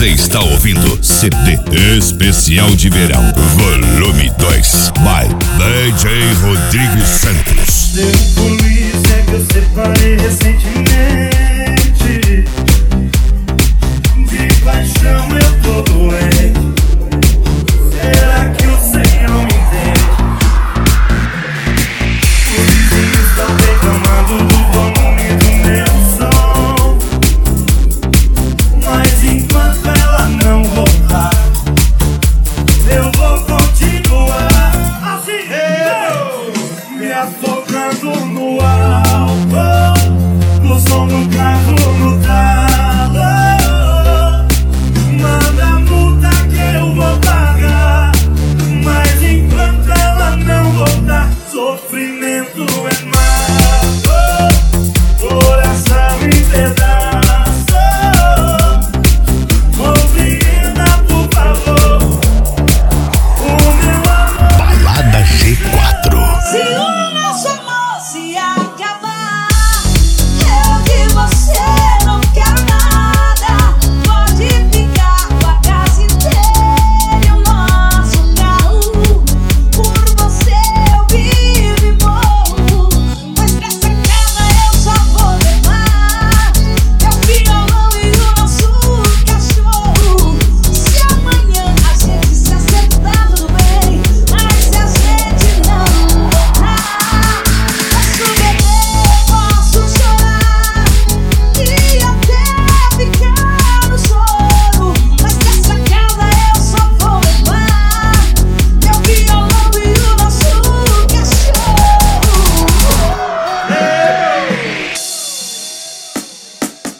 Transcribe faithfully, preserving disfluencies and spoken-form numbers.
Você está ouvindo C D Especial de Verão, Volume dois, by D J Rodrigo Santos. Deu polícia que eu separei recentemente. De paixão eu tô doente. Será que o Senhor me entende? Os vizinhos estão reclamando do volume do meu som, mas enquanto ela não voltar, eu vou continuar assim, eu me afogando no álcool, no som do carro no talo. Manda a multa que eu vou pagar, mas enquanto ela não voltar, sofrimento é mais.